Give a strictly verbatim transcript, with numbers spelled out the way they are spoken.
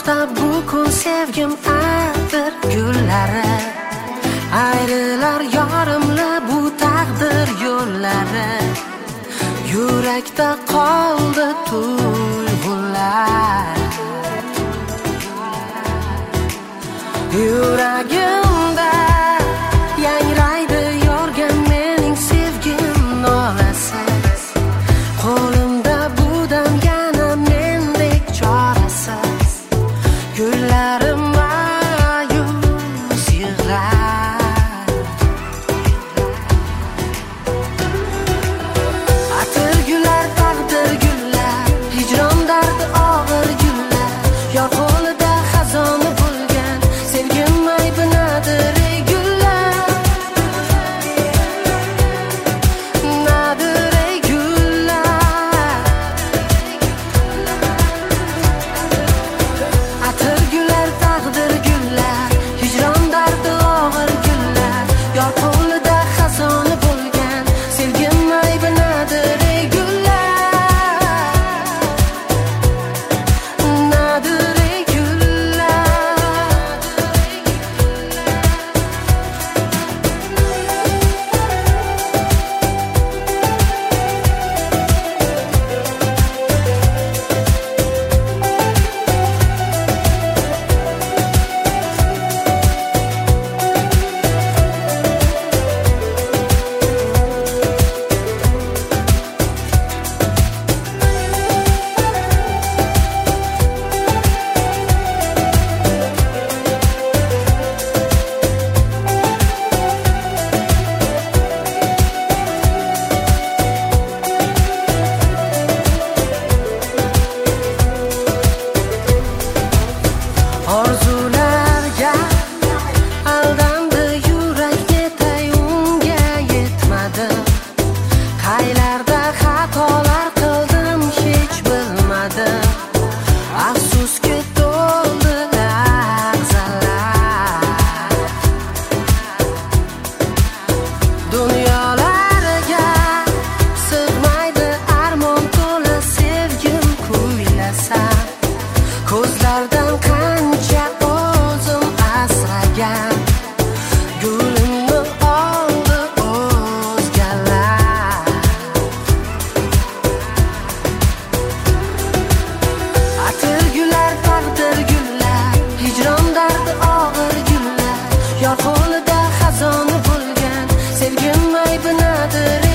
bu kun sevgim atir gullari, ayrilar yorimla bu taqdir yo'llari. Yurakda qoldi tuyg'ular, yuragimda yangraydi yorgan mening sevgim nolasi. Qo'limda bu dam yana mendek chorasiz, gullarim ma'yus yig'lar. Atir gullar, taqdir gullar, hijron dardi og'ir gullar. Yor qo'lida xazona bo'lgan sevgim aybi nadir ey gullar, nadir ey gullar. Atir gullar, taqdir gullar, hijron dardi og'ir gullar. Yor qo'lida xazona bo'lgan sevgim aybi nadir ey gullar, nadir ey gullar. Orzularga aldandi yurak, netay unga yetmadim. Qaylarda xatolar qildim hech bilmadim. Afsuski to'ldi lahzalar, dunyolarga sig'maydi armon to'la sevgim kuylasam. Ko'zlardan qancha o'zim asragan, gulimni oldi o'zgalar. Atir gullar, taqdir gullar, hijron dardi og'ir gullar. Yor qo'lida xazona bo'lgan sevgim aybi nadir